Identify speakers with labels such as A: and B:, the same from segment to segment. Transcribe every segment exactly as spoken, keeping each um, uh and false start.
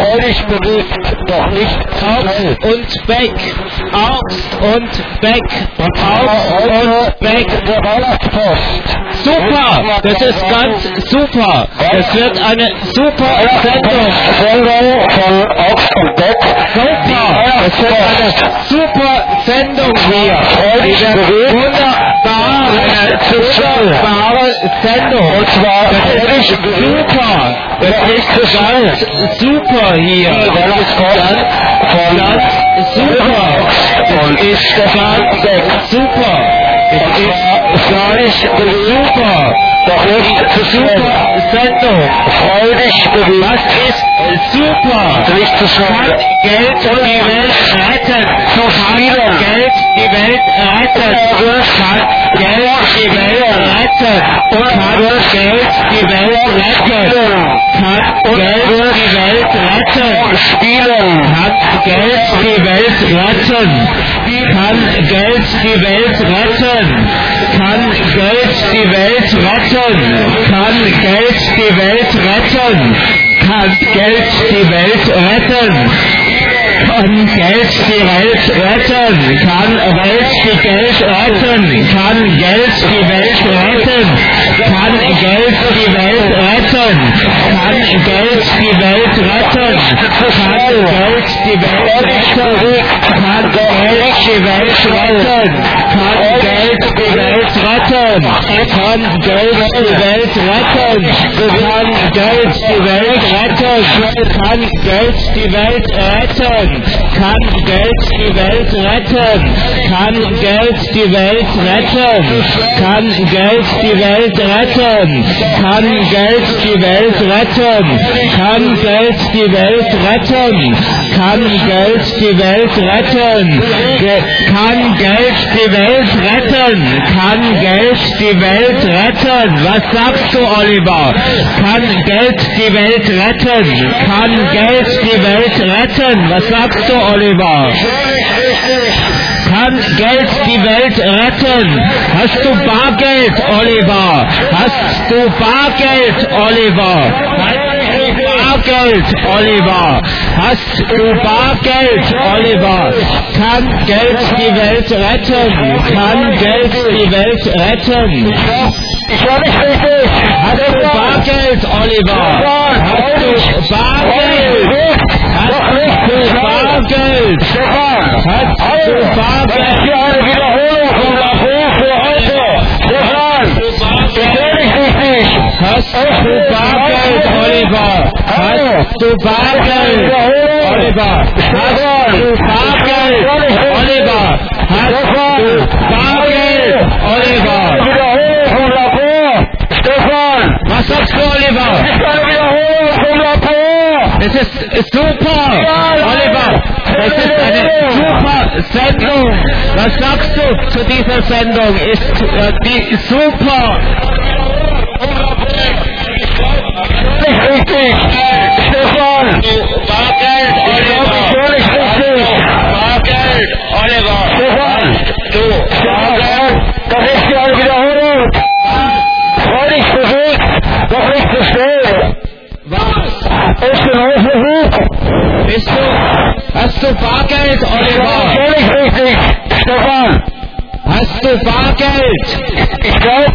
A: freudig bewegt, doch nicht
B: Auf und weg, auf und weg, auf und weg.
A: Der Weihnachtspost.
B: Super, das ist ganz super. Das wird eine super Sendung.
A: Sendung von Ochs und Beck.
B: Super, das wird eine super Sendung hier. Die wird wunderbar, eine wunderbare Sendung.
A: Und zwar
B: Das ist super. Das ist ganz super hier. Das ist ganz, ganz super. Das ist ganz super. Es ist ganz super.
A: doch nicht zu
B: Super Sendung.
A: freudig bewegt.
B: Das ist super.
A: Nicht zu
B: Kann
A: schade.
B: Geld die Welt retten.
A: Zu
B: Kann
A: vielen.
B: Geld die Welt retten. Kann Geld die Welt retten. Kann Geld die Welt retten. Kann Geld die Welt retten.
A: Spielen.
B: Kann Geld die Welt retten. Kann Geld die Welt retten. Kann Geld die Welt retten. Kann Geld die Welt retten. Kann Geld die Welt retten. Kann Geld die Welt retten. Kann Welt die Geld retten. Kann Geld die Welt retten. Kann Geld die Welt retten. Kann Geld die Welt retten. Kann Geld die Welt retten. Kann Geld die Welt retten. Kann Geld die Welt retten. Kann Geld die Welt retten. Kann Geld die Welt retten. Kann Geld die Welt retten. Kann Geld die Welt retten. Kann Geld die Welt retten. Kann Geld die Welt retten. Kann Geld die Welt retten. Kann Geld die Welt retten. Kann Geld die Welt retten. Ge- Kann Geld die Welt retten. Kann Geld die Welt retten. Was sagst du, Oliver? Kann Geld die Welt retten? Kann Geld die Welt retten? Was sagst du, Oliver? Kann Geld die Welt retten? Hast du Bargeld, Oliver? Hast du Bargeld, Oliver? Hast du Bargeld, Oliver? Hast du Bargeld, Oliver? Kann Geld die Welt retten? Kann Geld die Welt retten?
A: Ich höre nicht richtig.
B: Hast du Bargeld, Oliver? Hast du Bargeld? Hast du Bargeld? Hast du
A: Das ist
B: Bargeld?
A: hier eine Wiederholung von Lafayette für heute. Stefan, ich höre dich richtig.
B: Hast du Bargeld, Oliver? Hast du Bargeld, Oliver? Hast du Bargeld, Oliver? Hast du Bargeld, Oliver?
A: Wiederholung von Lafayette. Stefan,
B: Was sagst du, Oliver?
A: das ist eine Wiederholung von Lafayette.
B: Es ist super, Oliver. Es ist eine super Sendung. Was sagst du zu dieser Sendung? Ist äh, die super?
A: Nicht richtig. Stefan,
B: Bargeld,
A: ich höre nicht richtig.
B: Bargeld, Oliver.
A: Stefan,
B: Du,
A: Stefan, das ist hier eine Wiederholung. Freudig bewegt, doch nicht zu schnell.
B: was?
A: Ich bin hochbewegt.
B: Bist du? Hast du Bargeld,
A: Ich
B: Oliver?
A: höre nicht richtig. Stefan,
B: Hast du Bargeld?
A: ich glaube,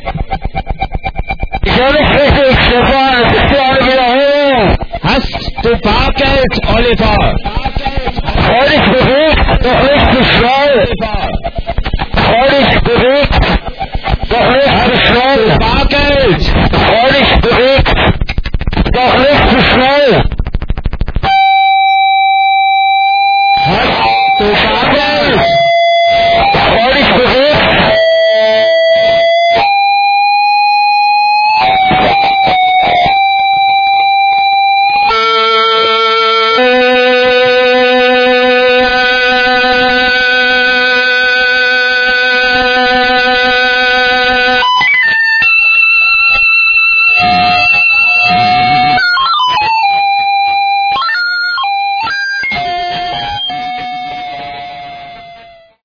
A: ich höre nicht richtig. Stefan, es ist hier eine Wiederholung.
B: Hast du Bargeld, Oliver?
A: Freudig bewegt, doch nicht zu schnell.